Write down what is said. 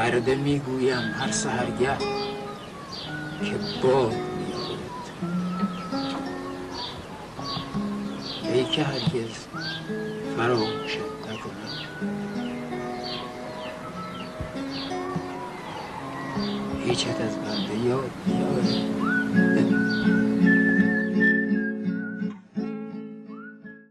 پرده میگویم هر سحرگه که باد میآید، ای که هرگز فراموشت نکنم. هیچت از بنده یاد میآید.